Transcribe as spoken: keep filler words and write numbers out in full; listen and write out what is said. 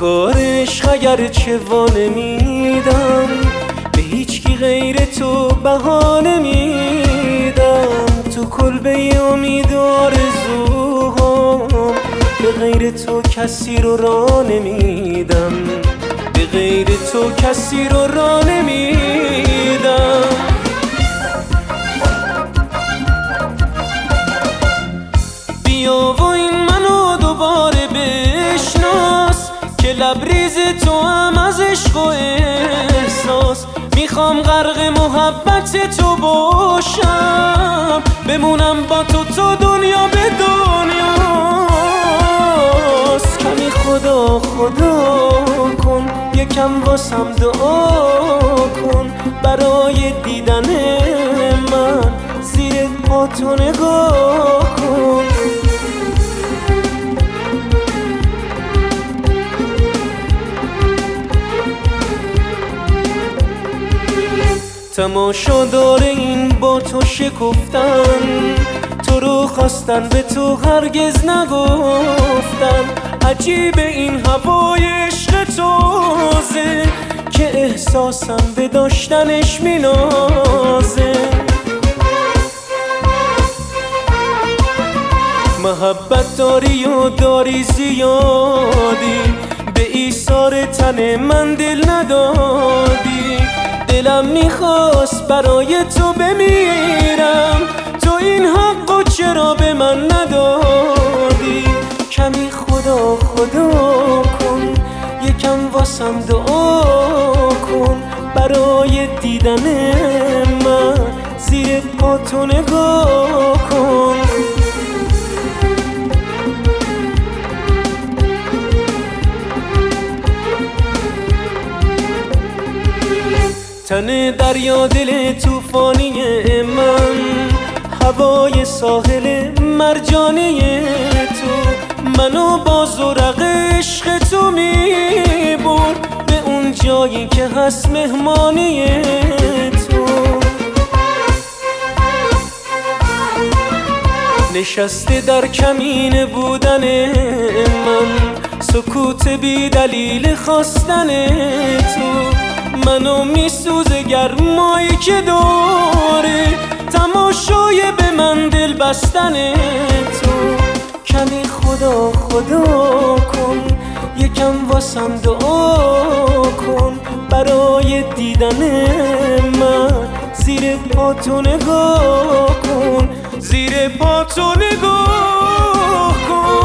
کار عشق اگر چه وانمیدم، به هیچکی غیر تو بها نمیدم. تو کلبه امید و آرزوهام، به غیر تو کسی رو راه نمیدم، به غیر تو کسی رو راه نمیدم. بیا و این منو دوباره بشناس، که لبریز تو هم از عشق و احساس. میخوام غرق محبت تو باشم، بمونم با تو تا دنیا به دنیاست. کمی خدا خدا کن، یکم واسم دعا کن، برای دیدن من زیر پا تو نگاه کن. تماشا داره این با تو شکفتن، تو رو خواستن به تو هرگز نگفتن. عجیب این هوای عشق تازه، که احساسم به داشتنش مینازه. محبت داری و داری زیادی، به ایثار تن من دل ندادی. دلم میخواست برای تو بمیرم، تو این حقو چرا به من ندادی؟ کمی خدا خدا کن، یکم واسم دعا کن، برای دیدن من زیر پا تو نگاه کن. تن دریا دل توفانی من، هوای ساحل مرجانی تو، منو با زورق عشق تو میبرد به اون جایی که هست مهمانی تو. نشسته در کمین بودن من، سکوت بی دلیل خواستن تو. منو میسوزه گرمایی که داره، تماشای به من دل بستن تو. کمی خدا خدا کن، یکم واسم دعا کن، برای دیدن من زیر پا تو نگاه کن، زیر پا تو نگاه کن.